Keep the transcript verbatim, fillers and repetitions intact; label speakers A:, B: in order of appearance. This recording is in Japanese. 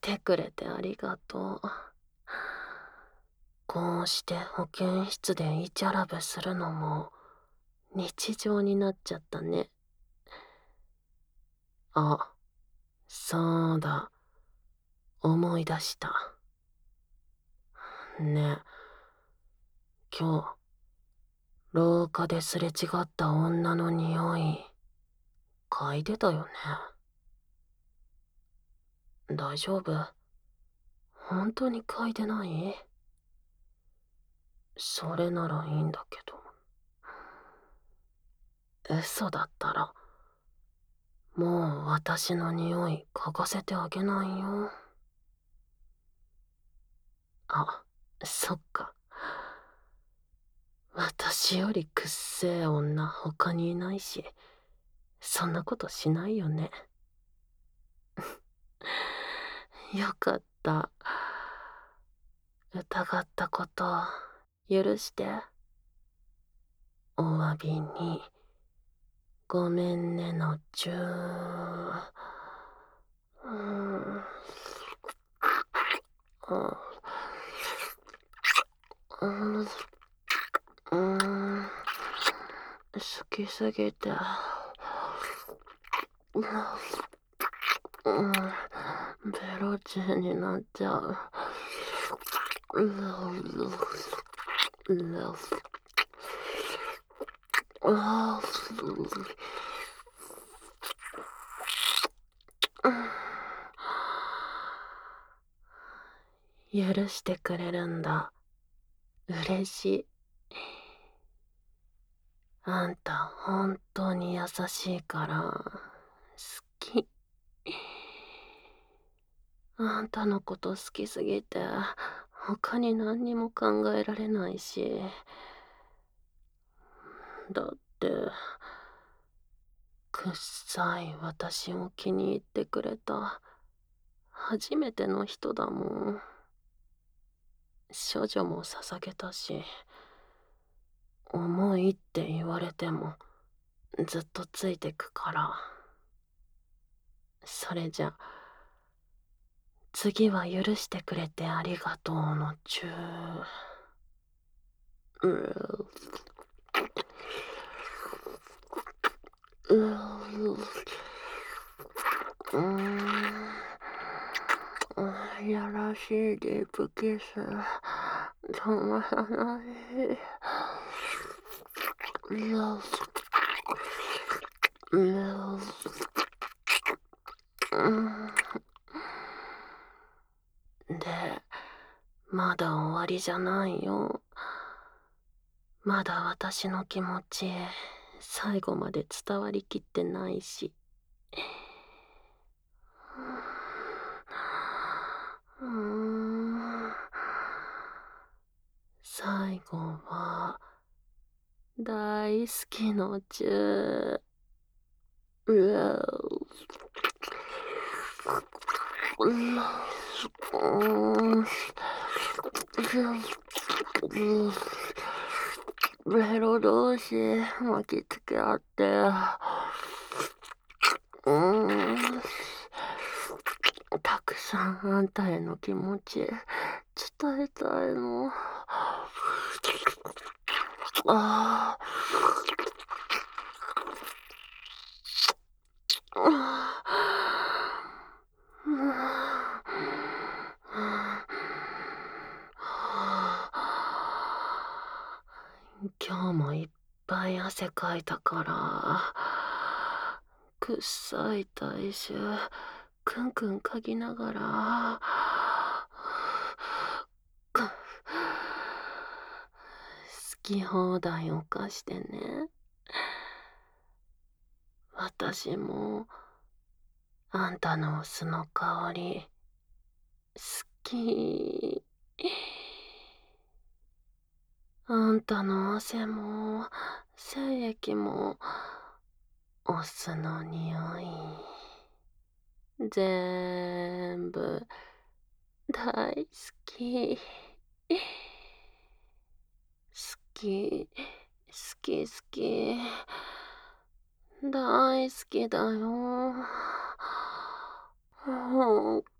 A: てくれてありがとう。こうして保健室でイチャラブするのも日常になっちゃったね。あ、そうだ。思い出した。ねえ、今日、廊下ですれ違った女の匂い、嗅いでたよね。大丈夫？本当に嗅いでない？それならいいんだけど。嘘だったら、もう私の匂い嗅がせてあげないよ。あ、そっか。私よりくっせえ女他にいないし、そんなことしないよね。よかった。疑ったこと許して。お詫びに、ごめんねのちゅー。うーん。うん。うーん。好きすぎて。うん。ベロチンになっちゃう。うあ許してくれるんだ。嬉しい。あんた本当に優しいから好き。あんたのこと好きすぎて他に何にも考えられないし。だってくっさい私を気に入ってくれた初めての人だもん。処女も捧げたし、重いって言われてもずっとついてくから。それじゃ次は許してくれてありがとうのちゅう。ううううやらしいディープキス止まらない。で、まだ終わりじゃないよ。まだ私の気持ち最後まで伝わりきってないし。うーん。最後は大好きのチュー。うベロ同士巻きつけ合って、うーん、たくさんあんたへの気持ち伝えたいの。あ今日もいっぱい汗かいたからくっさい体臭くんくん嗅ぎながら好き放題犯してね。私もあんたの酢の香り好き。あんたの汗も精液もお酢の匂いぜんぶ大好き。好き好き好き大好きだよ。